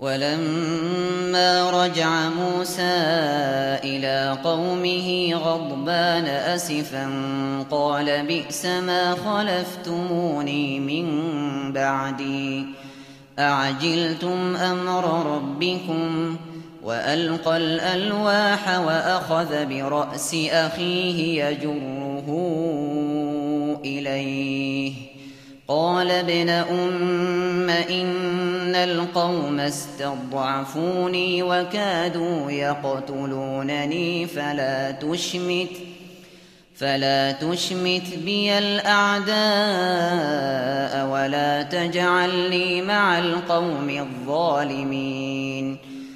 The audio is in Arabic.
ولما رجع موسى إلى قومه غضبان أسفا قال بئس ما خلفتموني من بعدي أعجلتم أمر ربكم وألقى الألواح وأخذ برأس أخيه يجره إليه قال ابن أم إن القوم استضعفوني وكادوا يقتلونني فلا تشمت بي الأعداء ولا تجعلني مع القوم الظالمين